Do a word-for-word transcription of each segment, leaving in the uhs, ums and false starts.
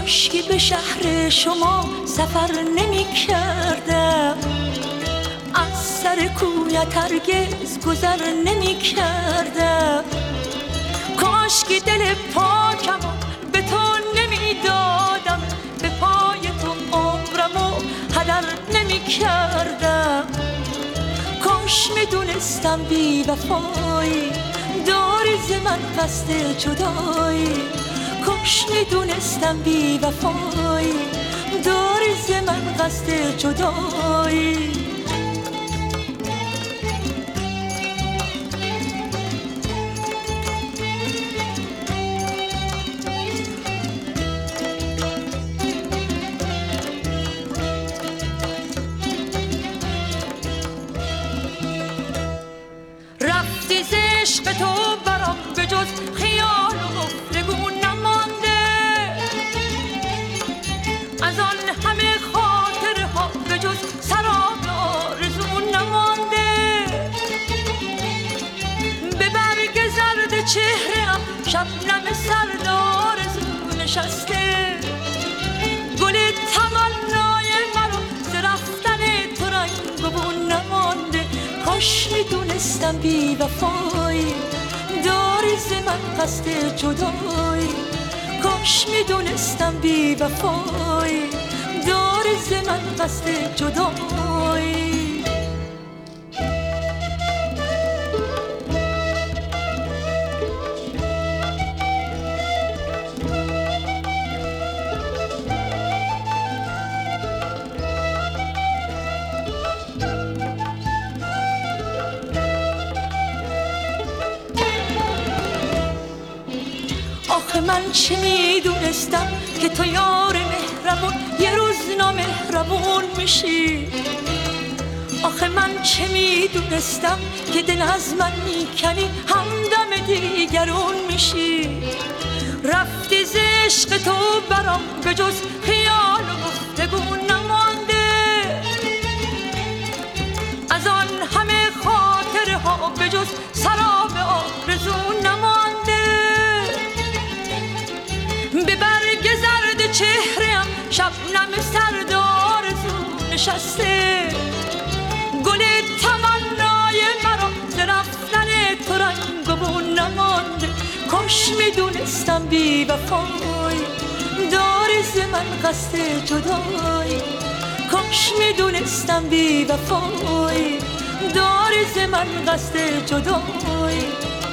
کاشکی به شهر شما سفر نمی کردم، از سر کویت هرگز گذر نمی کردم. کاشکی دل پاکم به تو نمی دادم، به پای تو عمرمو هدر نمی کردم. کاش می دونستم بی وفایی داری ز من قصد جدایی. کاش می دونستم بی وفایی داری ز من قصد جدایی. رفتی ز عشق تو برام به جز خیال و گفتگو نمانده، از آن همه خاطره ها به جز سراب آرزو نمانده. به برگ زرد چهره‌ام شبنم سرد آرزو نشسته، گل تمنای مرا ز رفتن تو رنگ و بو نمانده. کاش میدونستم بی وفایی داری ز من قصد جدایی. کاش میدونستم بی وفایی داری ز من قصد جدایی. آخه من چه میدونستم که تو یار مهربون یه روز نامهربون میشی. آخه من چه میدونستم که دل از من میکنی همدم دیگرون میشی. رفتی ز عشق تو برام به جز خیال و گفتگو نمانده، از آن همه خاطره ها به جز سراب آرزو نمانده. به برگ زرد چهره‌ام شبنم سرد آرزو نشسته، گل تمنای مرا ز رفتن تو رنگ و بو نمانده. کاش میدونستم بی وفایی داری ز من قصد جدایی. کاش میدونستم بی وفایی داری ز من قصد جدایی.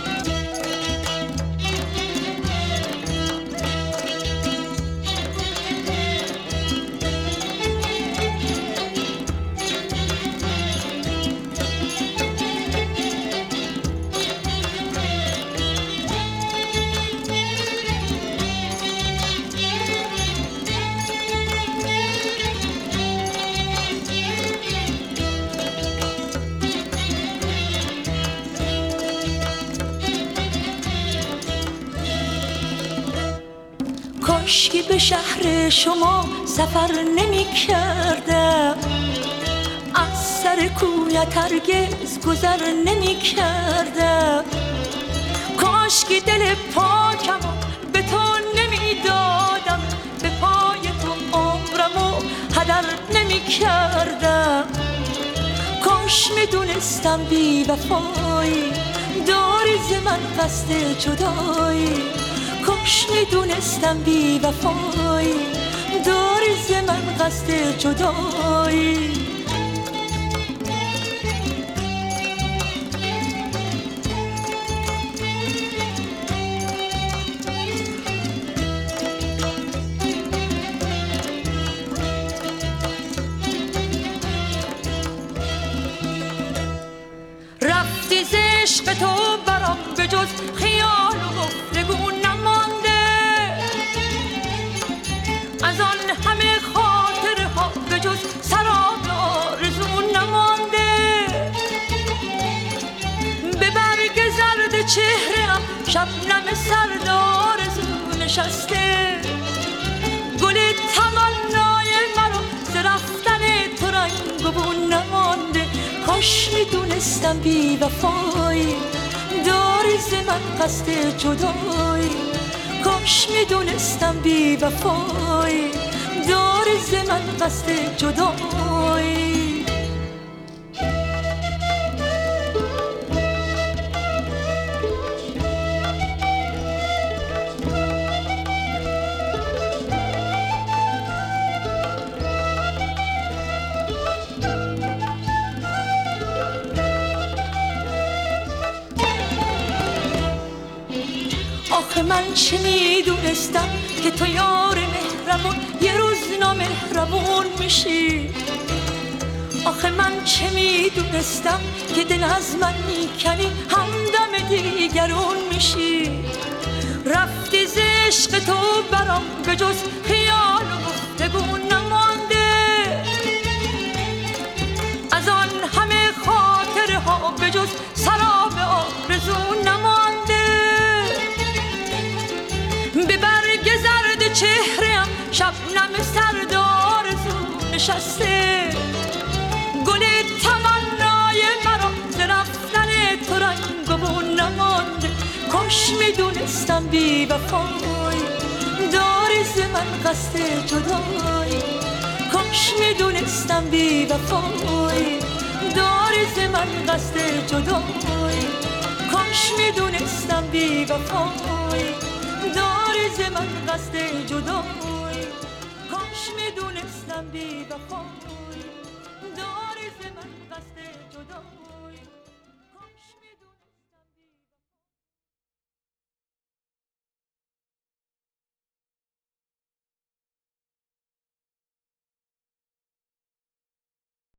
کاشکی به شهر شما سفر نمی کردم، از سر کویت هرگز گذر نمی کردم. کاشکی دل پاکم به تو نمی دادم، به پای تو عمرمو هدر نمی کردم. کاش می دونستم بی وفایی داری ز من قصد جدایی. کاش میدونستم بی وفایی داری ز من قصد جدایی. رفتی ز عشق تو برام به جز خیال و گفتگو نمانده، از آن همه خاطره ها به جز سراب آرزو نمانده. به برگ زرد چهره‌ام شبنم سرد آرزو نشسته، گل تمنای مرا ز رفتن تو رنگ و بو نمانده. کاش میدونستم بی وفایی داری ز من قصد جدایی. کاش میدونستم بی وفایی دار ز من قصد جدایی. آخه من چه میدونستم که تو یار مهربون یه روز نامهربون میشی. آخه من چه میدونستم که دل از من میکنی همدم دیگرون میشی. رفتی ز عشق تو برام به جز خیال و گفتگو نمانده، از آن همه خاطره ها به جز سراب آرزو نمانده. به برگ زرد چهره‌ام شبنم سرد آرزو نشسته، گل تمنای مرا ز رفتن تو رنگ و بو نمانده. کاش میدونستم بی وفایی داری ز من قصد جدایی. کاش میدونستم بی وفایی داری ز من قصد جدایی. کاش میدونستم بی وفایی داری ز من قصد جدایی. کاش میدونستم بی وفایی داری ز من قصد جدایی.